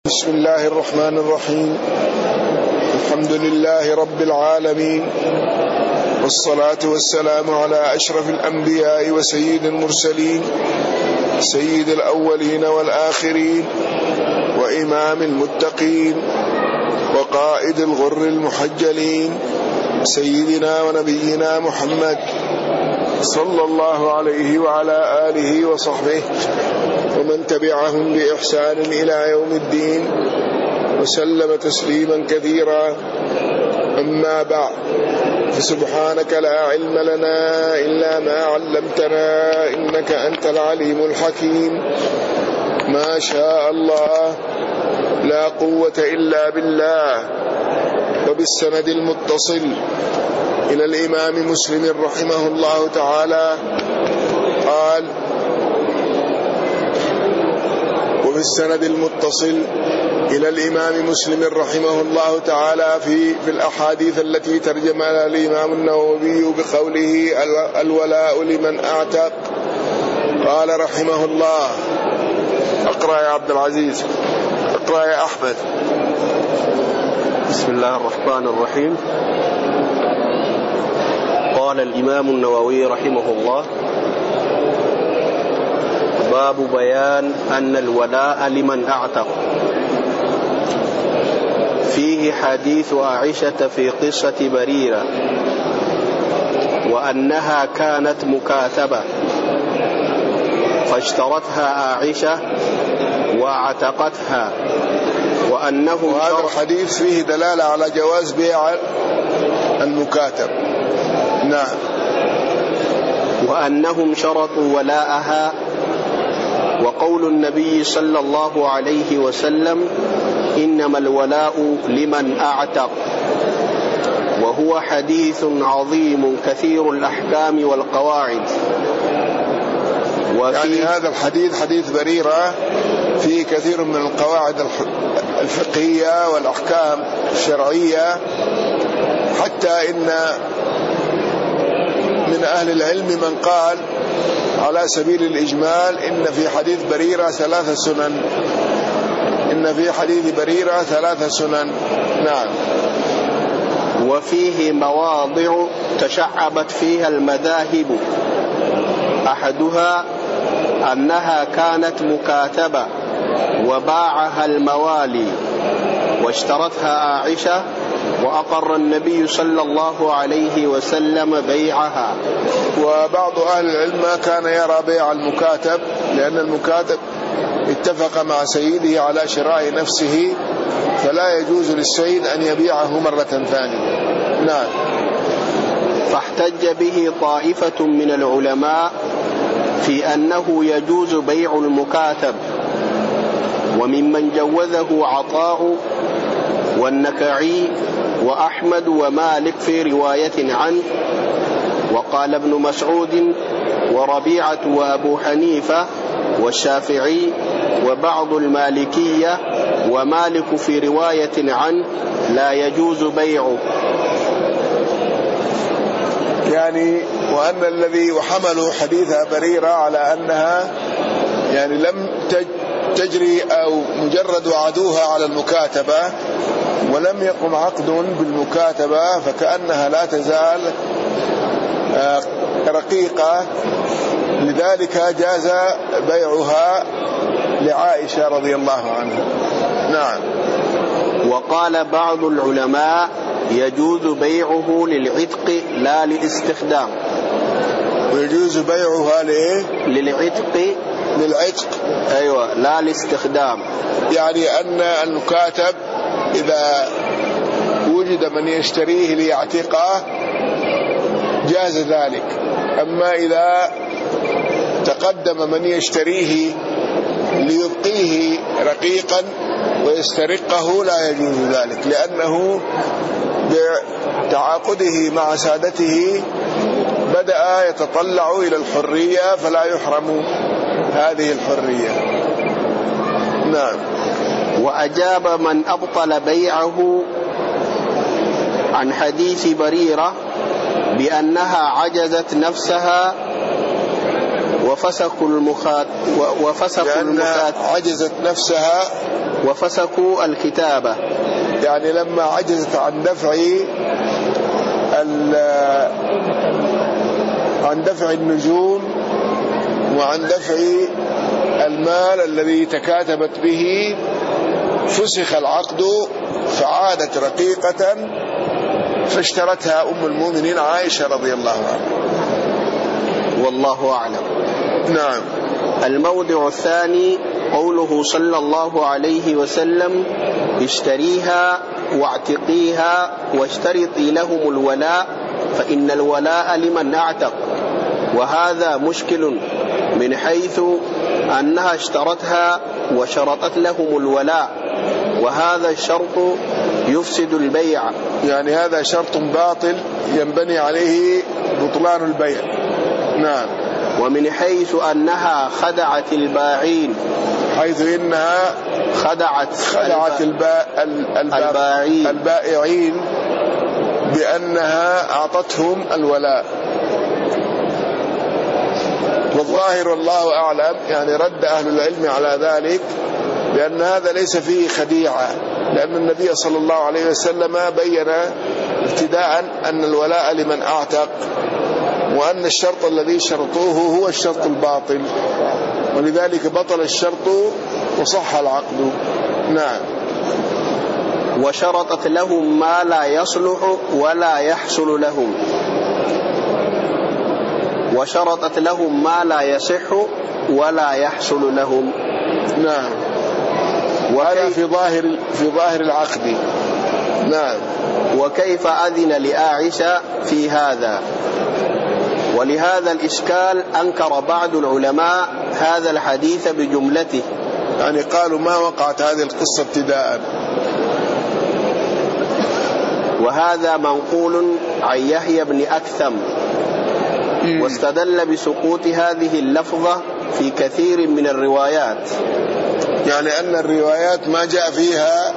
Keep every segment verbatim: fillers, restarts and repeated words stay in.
بسم الله الرحمن الرحيم. الحمد لله رب العالمين، والصلاة والسلام على أشرف الأنبياء وسيد المرسلين، سيد الأولين والآخرين، وإمام المتقين، وقائد الغر المحجلين، سيدنا ونبينا محمد صلى الله عليه وعلى آله وصحبه ومن تبعهم بإحسان إلى يوم الدين، وسلم تسليما كثيرا. أما بعد، فسبحانك لا علم لنا إلا ما علمتنا إنك أنت العليم الحكيم. ما شاء الله لا قوة إلا بالله. وبالسند المتصل إلى الإمام مسلم رحمه الله تعالى قال: وبالسند المتصل إلى الإمام مسلم رحمه الله تعالى في في الأحاديث التي ترجمها الإمام النووي بقوله: الولاء لمن أعتق. قال رحمه الله: اقرأ يا عبد العزيز، اقرأ يا أحمد. بسم الله الرحمن الرحيم. قال الإمام النووي رحمه الله: باب بيان أن الولاء لمن أعتق. فيه حديث عائشة في قصة بريرة، وأنها كانت مكاتبة فاشترتها عائشة واعتقتها، وأنه وهذا الحديث فيه دلالة على جواز بيع المكاتب. نعم. وأنهم شرطوا ولاءها. وقول النبي صلى الله عليه وسلم: إنما الولاء لمن أعتق، وهو حديث عظيم كثير الأحكام والقواعد. يعني هذا الحديث حديث بريرة فيه كثير من القواعد الفقهية والأحكام الشرعية، حتى إن من أهل العلم من قال على سبيل الإجمال إن في حديث بريرة ثلاث سنن إن في حديث بريرة ثلاث سنن. نعم. وفيه مواضع تشعبت فيها المذاهب، أحدها أنها كانت مكاتبة وباعها الموالي واشترتها عائشة، وأقر النبي صلى الله عليه وسلم بيعها. وبعض أهل العلم ما كان يرى بيع المكاتب، لأن المكاتب اتفق مع سيده على شراء نفسه، فلا يجوز للسيد أن يبيعه مرة ثانية. نعم. فاحتج به طائفة من العلماء في أنه يجوز بيع المكاتب، وممن جوزه عطاء والنكعي وأحمد ومالك في رواية عنه، وقال ابن مسعود وربيعة وأبو حنيفة والشافعي وبعض المالكية، ومالك في رواية عنه لا يجوز بيعه. يعني وأن الذي وحملوا حديث بريرة على أنها يعني لم تجري أو مجرد وعدوها على المكاتبة ولم يقم عقد بالمكاتبة، فكأنها لا تزال رقيقة، لذلك جاز بيعها لعائشة رضي الله عنها. نعم. وقال بعض العلماء يجوز بيعه للعتق لا للاستخدام. ويجوز بيعها لإيه؟ للعتق. للعتق. أيوة، لا الاستخدام. يعني أن المكاتب إذا وجد من يشتريه ليعتقه جاز ذلك، أما إذا تقدم من يشتريه ليبقيه رقيقا ويسترقه لا يجوز ذلك، لأنه بتعاقده مع سادته بدأ يتطلع إلى الحرية، فلا يحرم هذه الحرية. نعم. وأجاب من أبطل بيعه عن حديث بريرة بأنها عجزت نفسها وفسخوا المخات وفسخوا المخات عجزت نفسها وفسخوا الكتابة، يعني لما عجزت عن دفع عن دفع النجوم وعن دفع المال الذي تكاتبت به، فسخ العقد فعادت رقيقة، فاشترتها أم المؤمنين عائشة رضي الله عنها. والله أعلم. نعم. الموضع الثاني قوله صلى الله عليه وسلم: اشتريها واعتقيها واشترطي لهم الولاء فإن الولاء لمن اعتق. وهذا مشكل من حيث أنها اشترتها وشرطت لهم الولاء، وهذا الشرط يفسد البيع، يعني هذا شرط باطل ينبني عليه بطلان البيع. نعم. ومن حيث أنها خدعت الباعين، حيث إنها خدعت خدعت البا... البا... الباعين البائعين بأنها أعطتهم الولاء. والظاهر والله أعلم يعني رد أهل العلم على ذلك بأن هذا ليس فيه خديعة، لأن النبي صلى الله عليه وسلم بين ابتداء أن الولاء لمن أعتق، وأن الشرط الذي شرطوه هو الشرط الباطل، ولذلك بطل الشرط وصح العقد. نعم. وشرطت لهم ما لا يصلح ولا يحصل لهم، وشرطت لهم ما لا يصح ولا يحصل لهم. نعم. وهذا في ظاهر في ظاهر العقد. نعم. وكيف أذن لعائشة في هذا؟ ولهذا الإشكال أنكر بعض العلماء هذا الحديث بجملته، يعني قالوا ما وقعت هذه القصة ابتداء. وهذا منقول عن يحيى بن أكثم، واستدل بسقوط هذه اللفظة في كثير من الروايات، يعني أن الروايات ما جاء فيها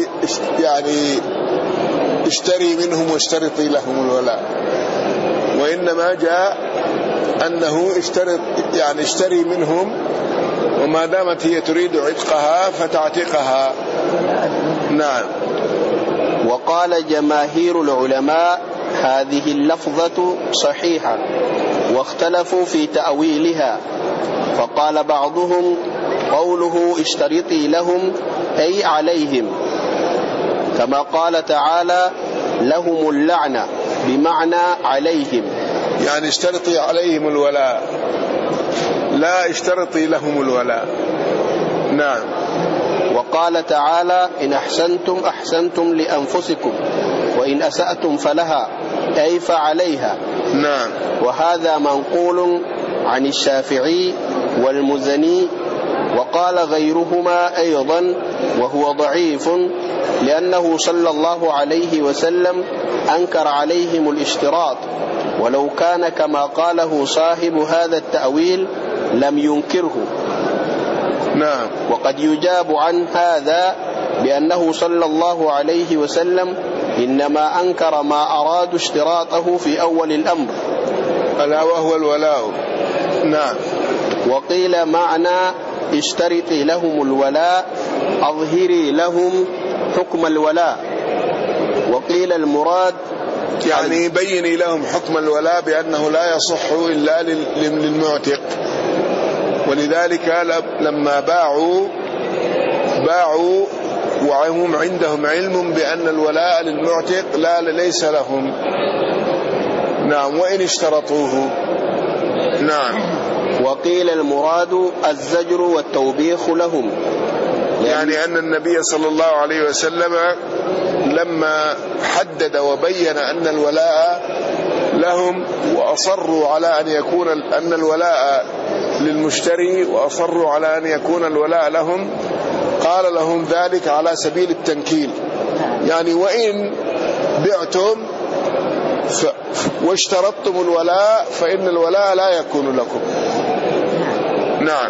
يعني اشتري منهم واشترطي لهم الولاء، وإنما جاء أنه اشترط يعني اشتري منهم، وما دامت هي تريد عتقها فتعتقها. نعم. وقال جماهير العلماء هذه اللفظة صحيحة، واختلفوا في تأويلها، فقال بعضهم قوله اشترطي لهم أي عليهم، كما قال تعالى لهم اللعنة، بمعنى عليهم، يعني اشترطي عليهم الولاء، لا اشترطي لهم الولاء. نعم. وقال تعالى إن أحسنتم أحسنتم لأنفسكم وإن أسأتم فلها أي فعليها. نعم. وهذا منقول عن الشافعي والمزني، وقال غيرهما أيضا وهو ضعيف، لأنه صلى الله عليه وسلم أنكر عليهم الاشتراط، ولو كان كما قاله صاحب هذا التأويل لم ينكره. نعم. وقد يجاب عن هذا بأنه صلى الله عليه وسلم إنما أنكر ما أرادوا اشتراطه في أول الأمر، ألا وهو الولاء. نعم. وقيل معنى اشترطي لهم الولاء أظهري لهم حكم الولاء، وقيل المراد يعني بيني لهم حكم الولاء بأنه لا يصح إلا للمعتق. ولذلك لما باعوا باعوا وهم عندهم علم بأن الولاء للمعتق لا ليس لهم. نعم. وإن اشترطوه. نعم. وقيل المراد الزجر والتوبيخ لهم، يعني أن النبي صلى الله عليه وسلم لما حدد وبين أن الولاء لهم وأصروا على أن يكون أن الولاء للمشتري وأصروا على أن يكون الولاء لهم، قال لهم ذلك على سبيل التنكيل، يعني وإن بعتم ف... واشترطتم الولاء فإن الولاء لا يكون لكم. نعم.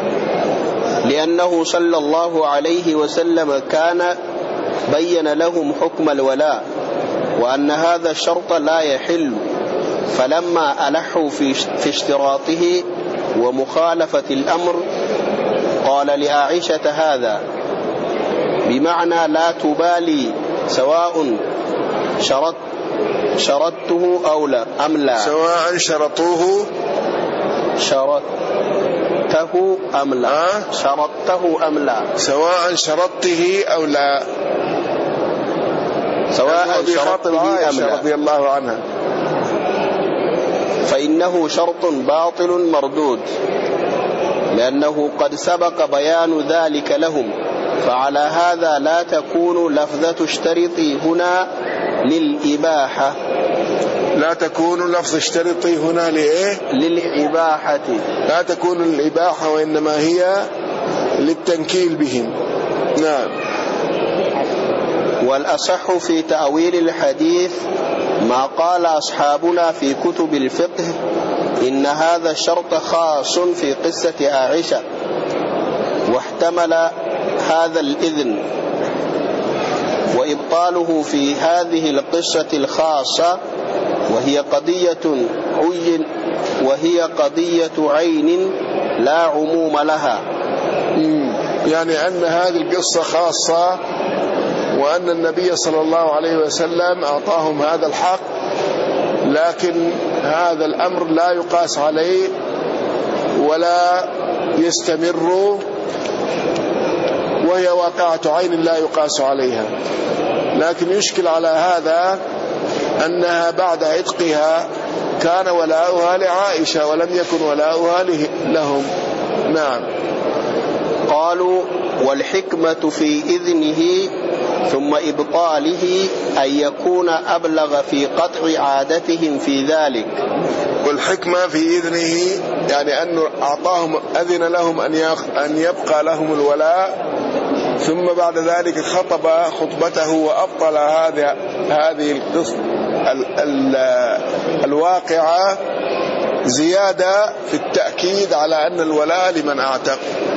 لأنه صلى الله عليه وسلم كان بين لهم حكم الولاء وأن هذا الشرط لا يحل، فلما ألحوا في اشتراطه ومخالفة الأمر قال لعائشة هذا بمعنى لا تبالي سواء شرط شرطته أو لا أم لا، سواء شرطوه شرطته أم لا أه؟ شرطته أم لا، سواء شرطته أو لا، سواء شرطته أم لا رضي الله عنها، فإنه شرط باطل مردود، لأنه قد سبق بيان ذلك لهم، فعلى هذا لا تكون لفظة اشترطي هنا للإباحة، لا تكون لفظ اشترطي هنا لإيه؟ للإباحة، لا تكون للإباحة، وإنما هي للتنكيل بهم. نعم. والأصح في تأويل الحديث ما قال أصحابنا في كتب الفقه إن هذا الشرط خاص في قصة عائشة، واحتمل هذا الإذن، وإبطاله في هذه القصة الخاصة وهي قضية عين وهي قضية عين لا عموم لها. يعني أن هذه القصة خاصة، وأن النبي صلى الله عليه وسلم أعطاهم هذا الحق، لكن هذا الأمر لا يقاس عليه ولا يستمر، وهي واقعة عين لا يقاس عليها. لكن يشكل على هذا أنها بعد عتقها كان ولاؤها لعائشة ولم يكن ولاؤها لهم. نعم. قالوا والحكمة في إذنه ثم إبطاله أن يكون أبلغ في قطع عادتهم في ذلك. والحكمة في إذنه يعني أنه أعطاهم أذن لهم أن يبقى لهم الولاء، ثم بعد ذلك خطب خطبته وأبطل هذه هذه القصة الواقعة زيادة في التأكيد على أن الولاء لمن أعتق.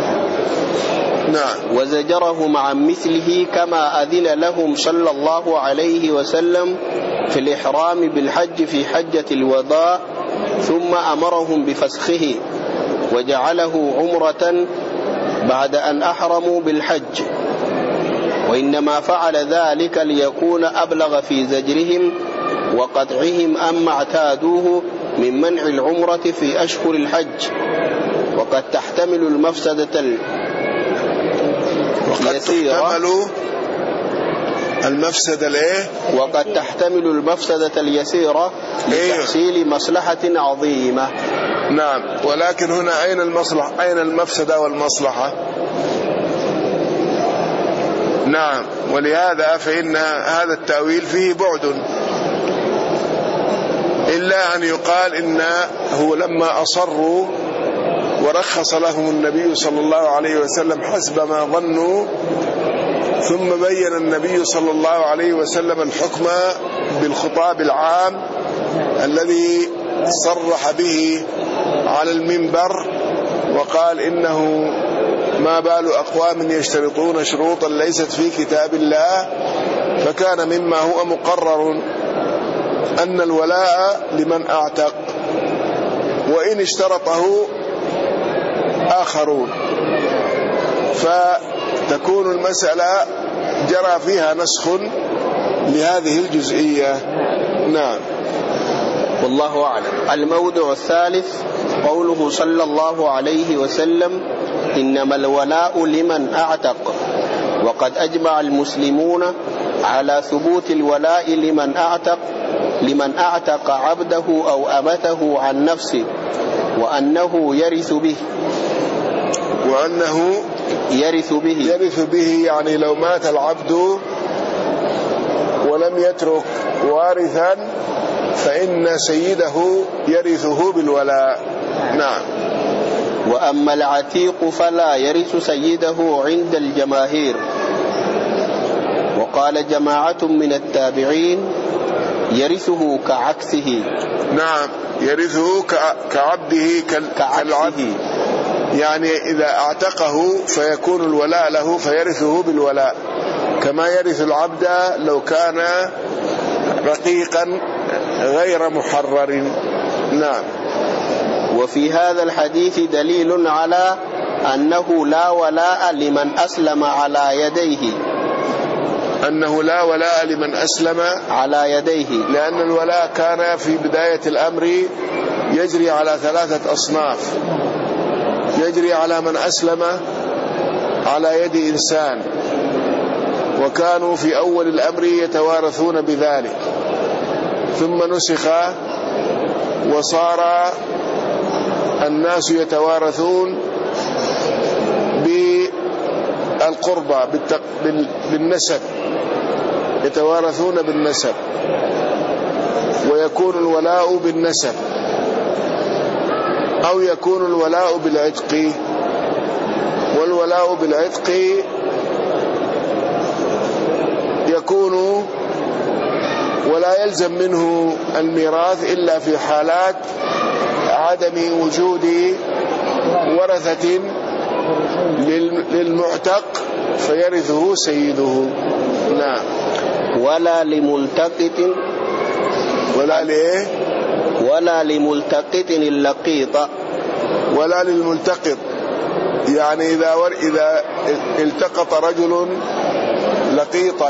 نعم. وزجرهم عن مثله كما أذن لهم صلى الله عليه وسلم في الإحرام بالحج في حجة الوداع، ثم أمرهم بفسخه وجعله عمرة بعد أن أحرموا بالحج، وإنما فعل ذلك ليكون أبلغ في زجرهم وقطعهم أما اعتادوه من منع العمرة في أشهر الحج، وقد تحتمل المفسدة اليسيرة المفسدة الايه؟ وقد تحتمل المفسدة اليسيرة لتحصيل مصلحة عظيمة. نعم. ولكن هنا أين المصلحة؟ أين المفسدة والمصلحة؟ نعم. ولهذا فإن هذا التأويل فيه بعد، إلا أن يقال إن هو لما أصروا ورخص لهم النبي صلى الله عليه وسلم حسب ما ظنوا، ثم بين النبي صلى الله عليه وسلم الحكم بالخطاب العام الذي صرح به على المنبر، وقال إنه ما بال أقوام يشترطون شروطا ليست في كتاب الله، فكان مما هو مقرر أن الولاء لمن أعتق، وإن اشترطه آخرون فتكون المسألة جرى فيها نسخ لهذه الجزئية. نعم. والله أعلم. الموضع الثالث قوله صلى الله عليه وسلم إنما الولاء لمن أعتق، وقد أجمع المسلمون على ثبوت الولاء لمن أعتق لمن أعتق عبده أو أمته عن نفسه، وأنه يرث به وأنه يرث به يرث به يعني لو مات العبد ولم يترك وارثا فإن سيده يرثه بالولاء. نعم. وأما العتيق فلا يرث سيده عند الجماهير. وقال جماعة من التابعين يرثه كعكسه. نعم. يرثه كعبده كالعبد، يعني إذا اعتقه فيكون الولاء له فيرثه بالولاء، كما يرث العبد لو كان رقيقا غير محرر. نعم. وفي هذا الحديث دليل على أنه لا ولاء لمن أسلم على يديه أنه لا ولاء لمن أسلم على يديه، لأن الولاء كان في بداية الأمر يجري على ثلاثة أصناف. يجري على من أسلم على يد إنسان، وكانوا في أول الأمر يتوارثون بذلك، ثم نسخ وصار الناس يتوارثون بالقربى بالنسب، يتوارثون بالنسب، ويكون الولاء بالنسب، أو يكون الولاء بالعتق. والولاء بالعتق يكون ولا يلزم منه الميراث إلا في حالات عدم وجود ورثة للمعتق فيرثه سيده. نعم. ولا لملتقط ولا ليه ولا لملتقط اللقيط ولا للملتقط، يعني إذا ور إذا التقط رجل لقيطا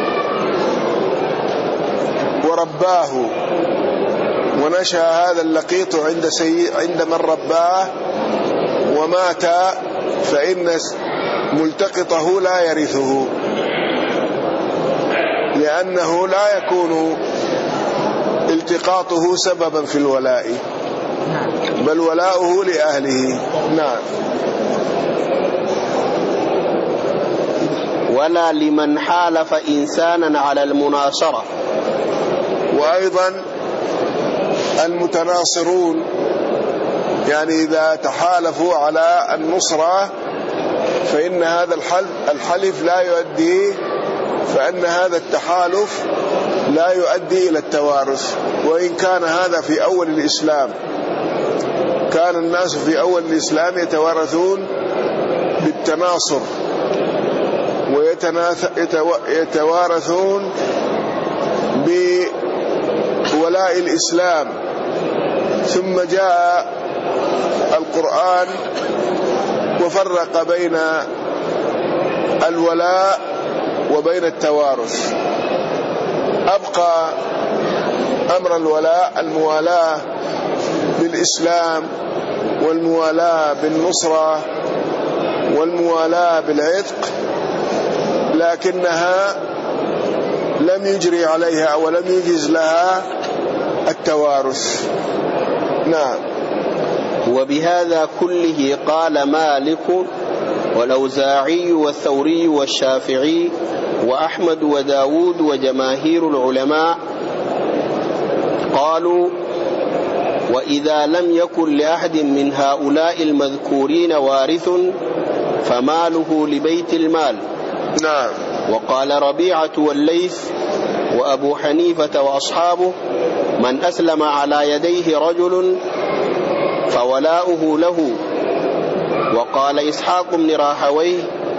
ورباه ونشأ هذا اللقيط عند سي... عند من رباه ومات، فإن ملتقطه لا يرثه، لأنه لا يكون التقاطه سببا في الولاء، بل ولاؤه لأهله. نعم. ولا لمن حالف إنسانا على المناصرة. وأيضا المتناصرون، يعني إذا تحالفوا على النصرة فإن هذا الحلف لا يؤدي، فإن هذا التحالف لا يؤدي إلى التوارث. وإن كان هذا في أول الإسلام، كان الناس في أول الإسلام يتوارثون بالتناصر ويتوارثون بولاء الإسلام، ثم جاء القرآن وفرق بين الولاء وبين التوارث. أبقى أمر الولاء الموالاة بالإسلام، والموالاة بالنصرة، والموالاة بالعتق، لكنها لم يجري عليها ولم يجز لها التوارث. نعم. وبهذا كله قال مالك والأوزاعي والثوري والشافعي وأحمد وداود وجماهير العلماء، قالوا: وإذا لم يكن لأحد من هؤلاء المذكورين وارث فماله لبيت المال. نعم. وقال ربيعة والليث وأبو حنيفة وأصحابه: من أسلم على يديه رجل فولاؤه له. وقال إسحاق بن راهويه: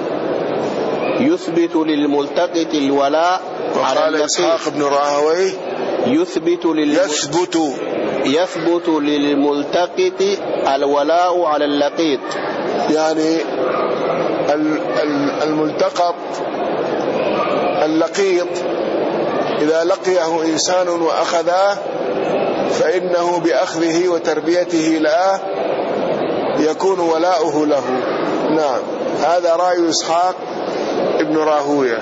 يثبت للملتقط الولاء على اللقيط. إسحاق بن راهويه يثبت يثبت يثبت للملتقط الولاء على اللقيط، يعني الملتقط اللقيط إذا لقيه إنسان وأخذه فإنه بأخذه وتربيته له يكون ولاؤه له. نعم. هذا رأي إسحاق ابن راهويه.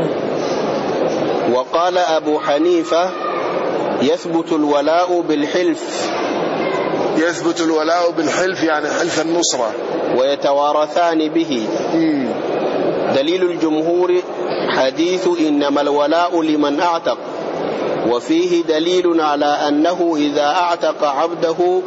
وقال أبو حنيفة: يثبت الولاء بالحلف. يثبت الولاء بالحلف يعني حلف النصرة، ويتوارثان به. مم. دليل الجمهور حديث إنما الولاء لمن أعتق، وفيه دليل على أنه إذا أعتق عبده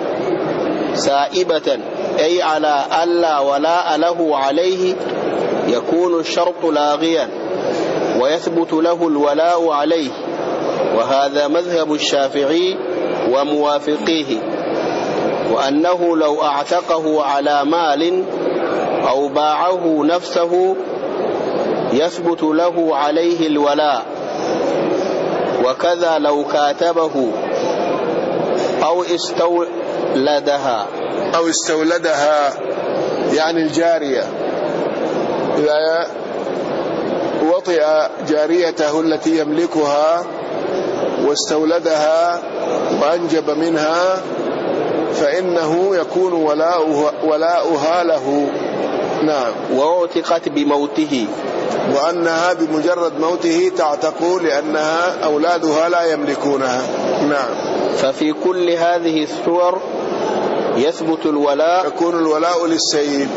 سائبة، أي على ألا ولاء له عليه، يكون الشرط لاغيا ويثبت له الولاء عليه، وهذا مذهب الشافعي وموافقيه. وأنه لو أعتقه على مال أو باعه نفسه يثبت له عليه الولاء، وكذا لو كاتبه أو استو استولدها أو استولدها يعني الجارية، إذا وطئ جاريته التي يملكها واستولدها وأنجب منها فإنه يكون ولاؤها, ولاؤها له. نعم. وأعتقت بموته، وأنها بمجرد موته تعتق لأنها أولادها لا يملكونها. نعم. ففي كل هذه الصور يثبت الولاء، يكون الولاء للسيد.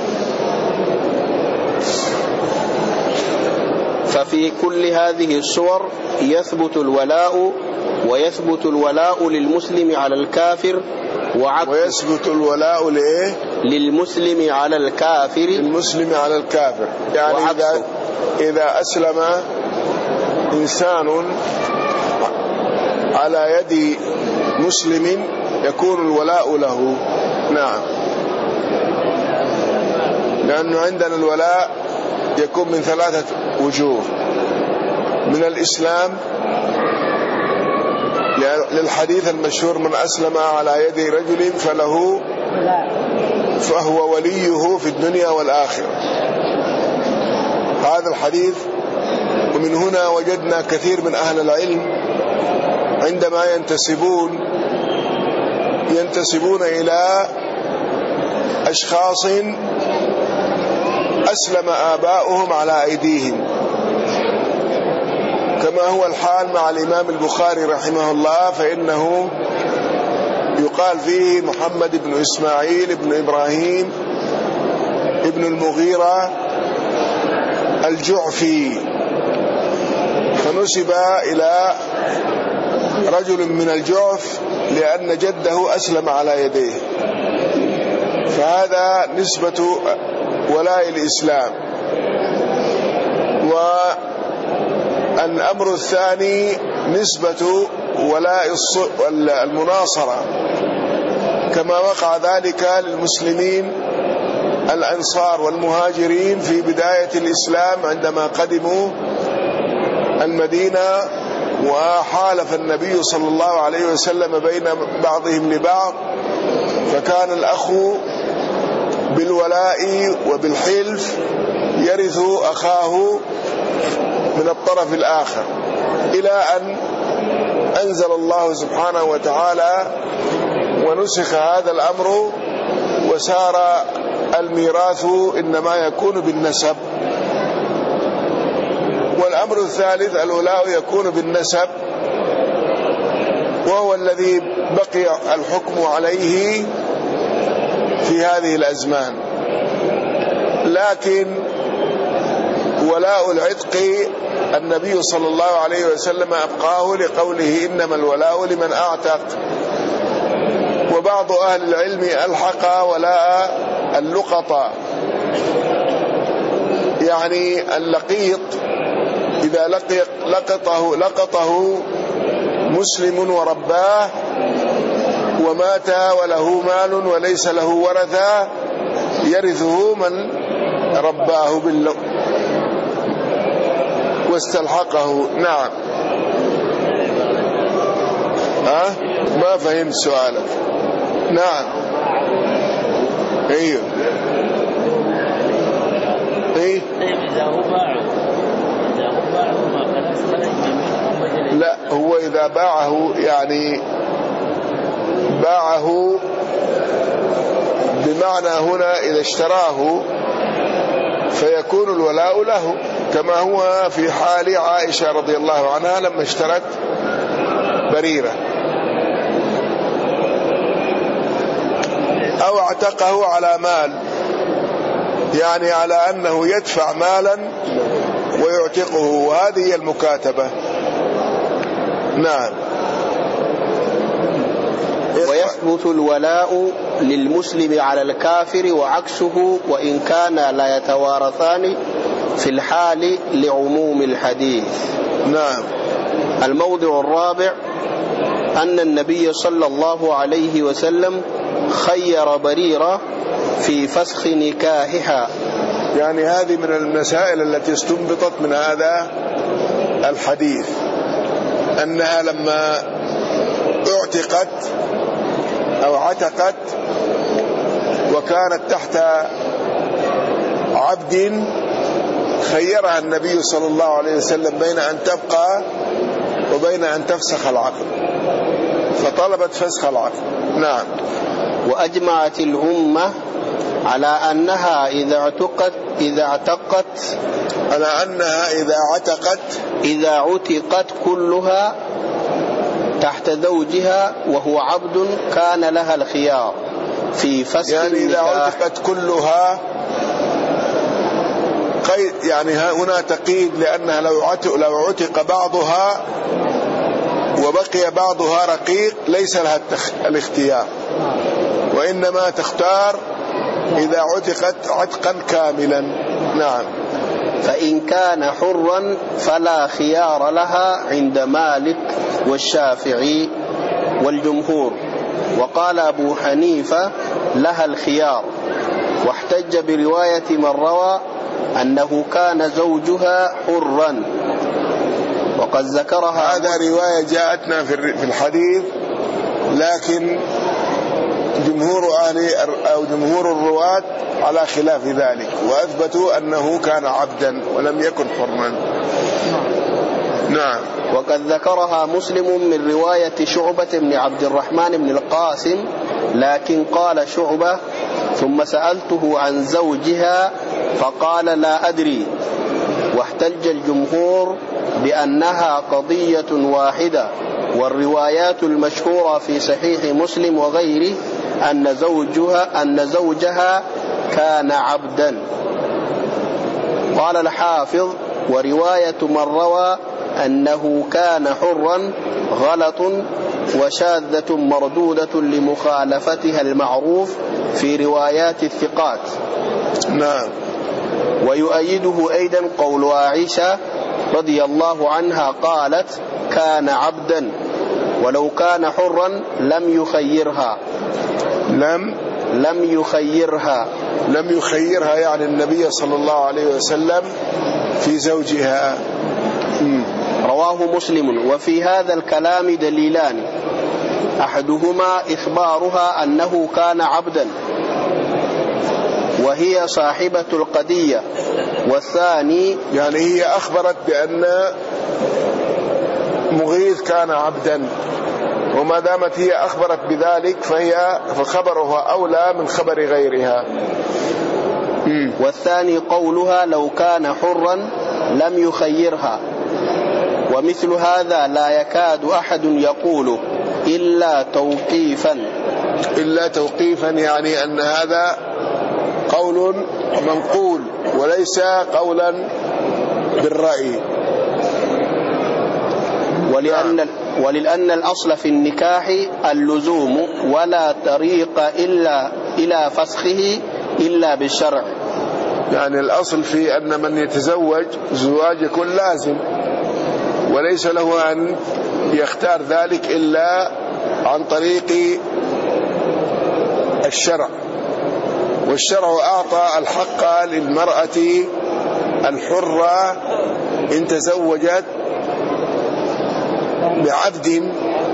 ففي كل هذه الصور يثبت الولاء، ويثبت الولاء للمسلم على الكافر وعكسه. ويثبت الولاء لإيه؟ للمسلم على الكافر، للمسلم على الكافر، يعني إذا, إذا أسلم إنسان على يد مسلم يكون الولاء له. نعم. لأنه عندنا الولاء يكون من ثلاثة وجوه: من الإسلام للحديث المشهور: من أسلم على يد رجل فله فهو وليه في الدنيا والآخرة. هذا الحديث. ومن هنا وجدنا كثير من أهل العلم عندما ينتسبون ينتسبون إلى أشخاص أسلم آباؤهم على أيديهم، كما هو الحال مع الإمام البخاري رحمه الله، فإنه يقال فيه محمد بن إسماعيل بن إبراهيم ابن المغيرة الجعفي، فنسب إلى رجل من الجعف لأن جده أسلم على يديه، فهذا نسبة ولاء الإسلام. والأمر الثاني نسبة ولاء المناصرة، كما وقع ذلك للمسلمين الأنصار والمهاجرين في بداية الإسلام عندما قدموا المدينة، وحالف النبي صلى الله عليه وسلم بين بعضهم لبعض، فكان الأخ بالولاء وبالحلف يرث أخاه من الطرف الآخر، إلى أن أنزل الله سبحانه وتعالى ونسخ هذا الأمر، وسار الميراث إنما يكون بالنسب. والأمر الثالث الولاء يكون بالنسب، وهو الذي بقي الحكم عليه في هذه الأزمان. لكن ولاء العتق النبي صلى الله عليه وسلم أبقاه لقوله: إنما الولاء لمن أعتق. وبعض أهل العلم ألحق ولاء اللقطة، يعني اللقيط إذا لقطه, لقطه مسلم ورباه ومات وله مال وليس له ورثة يرثه من رباه باللق واستلحقه. نعم. ها ما فهمت سؤالك. نعم. ايوه ايه لا، هو إذا باعه يعني باعه بمعنى هنا إذا اشتراه فيكون الولاء له، كما هو في حال عائشة رضي الله عنها لما اشترت بريرة، أو اعتقه على مال، يعني على أنه يدفع مالا ويعتقه، وهذه هي المكاتبة. نعم. ويثبت الولاء للمسلم على الكافر وعكسه، وإن كان لا يتوارثان في الحال لعموم الحديث. نعم. الموضع الرابع أن النبي صلى الله عليه وسلم خير بريرة في فسخ نكاحها. يعني هذه من المسائل التي استنبطت من هذا الحديث، أنها لما اعتقت أو عتقت وكانت تحت عبد خيرها النبي صلى الله عليه وسلم بين أن تبقى وبين أن تفسخ العقد، فطلبت فسخ العقد. نعم. وأجمعت الأمة على أنها إذا اعتقت إذا اعتقت على أنها إذا عتقت إذا عتقت كلها تحت زوجها وهو عبد كان لها الخيار في فسخ يعني إذا عتقت كلها قيد، يعني هنا تقييد، لأنها لو عتق لو عتق بعضها وبقي بعضها رقيق ليس لها الاختيار، وإنما تختار إذا عتقت عتقا كاملا. نعم. فإن كان حرا فلا خيار لها عند مالك والشافعي والجمهور، وقال أبو حنيفة لها الخيار، واحتج برواية من روى أنه كان زوجها حرا وقد ذكرها. هذا رواية جاءتنا في الحديث، لكن جمهور أهل أو جمهور الرواة على خلاف ذلك، وأثبتوا أنه كان عبدا ولم يكن حرا. نعم. وقد ذكرها مسلم من رواية شعبة بن عبد الرحمن بن القاسم، لكن قال شعبة ثم سألته عن زوجها فقال لا أدري، واحتج الجمهور بأنها قضية واحدة، والروايات المشهورة في صحيح مسلم وغيره أن زوجها أن زوجها كان عبدا. قال الحافظ ورواية من روى أنه كان حرا غلط وشاذة مردودة لمخالفتها المعروف في روايات الثقات. نعم. ويؤيده أيضا قول عائشة رضي الله عنها قالت كان عبدا ولو كان حرا لم يخيرها لم لم يخيرها لم يخيرها يعني النبي صلى الله عليه وسلم في زوجها. رواه مسلم. وفي هذا الكلام دليلان، أحدهما إخبارها أنه كان عبدا وهي صاحبة القضية، والثاني يعني هي أخبرت بأن مغيث كان عبدا، وما دامت هي أخبرت بذلك فهي فخبرها أولى من خبر غيرها. والثاني قولها لو كان حرا لم يخيرها، ومثل هذا لا يكاد أحد يقوله إلا توقيفا إلا توقيفا يعني أن هذا قول منقول وليس قولا بالرأي. ولأن, ولأن الأصل في النكاح اللزوم ولا طريق إلا إلى فسخه إلا بالشرع. يعني الأصل في أن من يتزوج زواج يكون لازم، وليس له أن يختار ذلك إلا عن طريق الشرع، والشرع أعطى الحق للمرأة الحرة إن تزوجت بعبد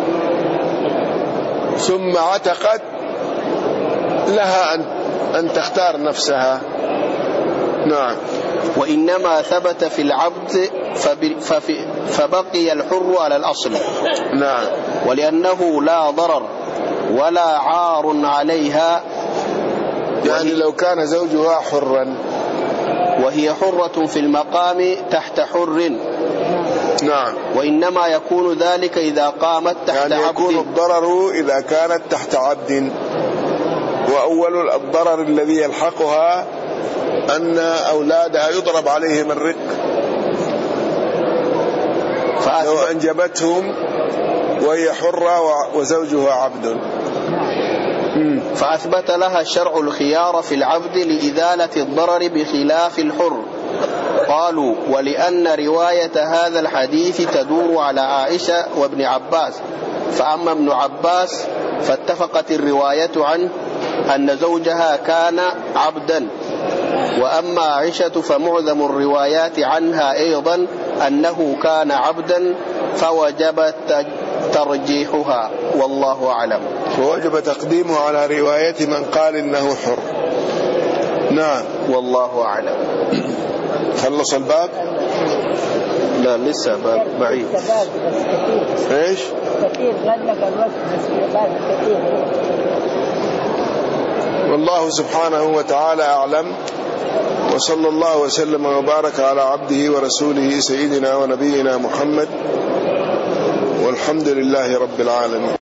ثم عتقت لها أن تختار نفسها. نعم. وإنما ثبت في العبد فبقي الحر على الأصل. نعم. ولأنه لا ضرر ولا عار عليها، يعني لو كان زوجها حرا وهي حرة في المقام تحت حر. نعم. وإنما يكون ذلك إذا قامت تحت يعني عبد. يكون الضرر إذا كانت تحت عبد، وأول الضرر الذي يلحقها أن أولادها يضرب عليهم الرق لو أنجبتهم وهي حرة وزوجها عبد. فأثبت لها الشرع الخيار في العبد لإزالة الضرر بخلاف الحر. قالوا ولأن رواية هذا الحديث تدور على عائشة وابن عباس، فأما ابن عباس فاتفقت الرواية عنه أن زوجها كان عبدا، وأما عائشة فمعظم الروايات عنها أيضا أنه كان عبدا، فوجب ترجيحها والله أعلم. ووجب تقديمه على رواية من قال إنه حر. نعم والله أعلم. خلص الباب؟ لا لسه باب بعيد. ايش؟ كثير غلق الوقت كثير. والله سبحانه وتعالى أعلم، وصلى الله وسلم وبارك على عبده ورسوله سيدنا ونبينا محمد، والحمد لله رب العالمين.